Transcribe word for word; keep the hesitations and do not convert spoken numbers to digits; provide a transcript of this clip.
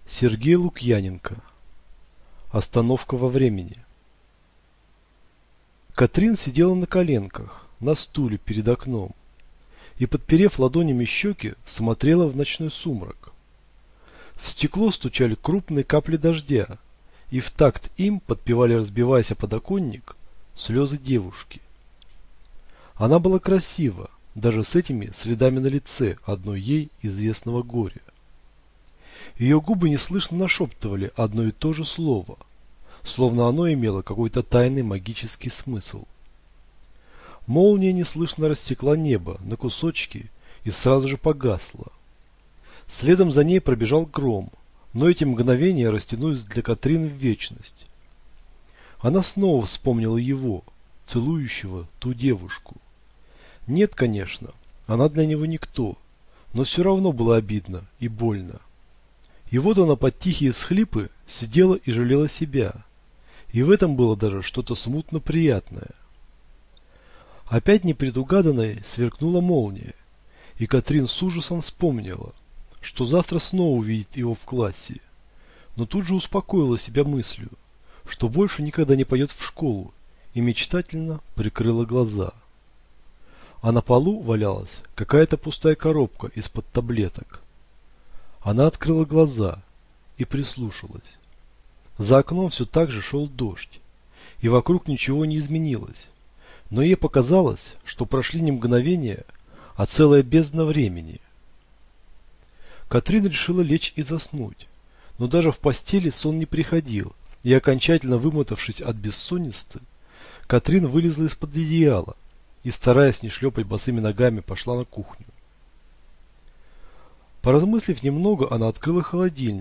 Сергей Лукьяненко. Остановка во времени. Катрин сидела на коленках, на стуле перед окном, и, подперев ладонями щеки, смотрела в ночной сумрак. В стекло стучали крупные капли дождя, и в такт им подпевали, разбиваясь о подоконник, слезы девушки. Она была красива, даже с этими следами на лице одной ей известного горя. Ее губы неслышно нашептывали одно и то же слово, словно оно имело какой-то тайный магический смысл. Молния неслышно растекла небо на кусочки и сразу же погасла. Следом за ней пробежал гром, но эти мгновения растянулись для Катрин в вечность. Она снова вспомнила его, целующего ту девушку. Нет, конечно, она для него никто, но все равно было обидно и больно. И вот она под тихие всхлипы сидела и жалела себя. И в этом было даже что-то смутно приятное. Опять непредугаданной сверкнула молния, и Катрин с ужасом вспомнила, что завтра снова увидит его в классе. Но тут же успокоила себя мыслью, что больше никогда не пойдет в школу, и мечтательно прикрыла глаза. А на полу валялась какая-то пустая коробка из-под таблеток. Она открыла глаза и прислушалась. За окном все так же шел дождь, и вокруг ничего не изменилось. Но ей показалось, что прошли не мгновения, а целая бездна времени. Катрин решила лечь и заснуть, но даже в постели сон не приходил, и окончательно вымотавшись от бессонницы, Катрин вылезла из-под одеяла и, стараясь не шлепать босыми ногами, пошла на кухню. Поразмыслив немного, она открыла холодильник